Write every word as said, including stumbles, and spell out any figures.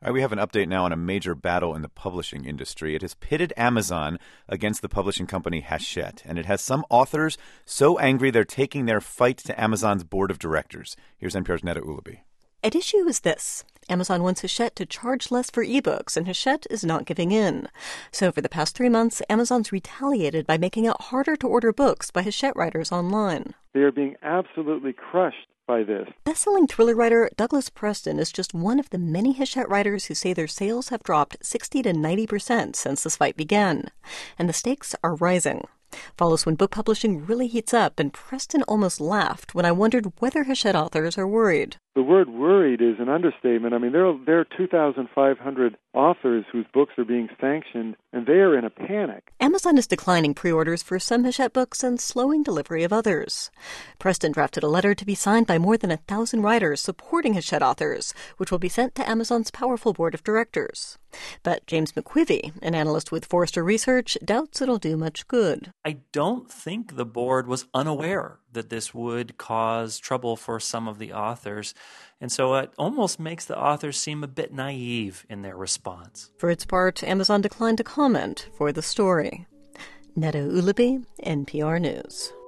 All right, we have an update now on a major battle in the publishing industry. It has pitted Amazon against the publishing company Hachette, and it has some authors so angry they're taking their fight to Amazon's board of directors. Here's N P R's Neda Ulaby. At issue is this. Amazon wants Hachette to charge less for ebooks, and Hachette is not giving in. So for the past three months, Amazon's retaliated by making it harder to order books by Hachette writers online. They are being absolutely crushed by this. Best-selling thriller writer Douglas Preston is just one of the many Hachette writers who say their sales have dropped sixty to ninety percent since this fight began. And the stakes are rising. Follows when book publishing really heats up, and Preston almost laughed when I wondered whether Hachette authors are worried. The word worried is an understatement. I mean, there are, there are two thousand five hundred authors whose books are being sanctioned, and they are in a panic. Amazon is declining pre-orders for some Hachette books and slowing delivery of others. Preston drafted a letter to be signed by more than a thousand writers supporting Hachette authors, which will be sent to Amazon's powerful board of directors. But James McQuivey, an analyst with Forrester Research, doubts it'll do much good. I don't think the board was unaware that this would cause trouble for some of the authors. And so it almost makes the authors seem a bit naive in their response. For its part, Amazon declined to comment for the story. Neda Ulaby, N P R News.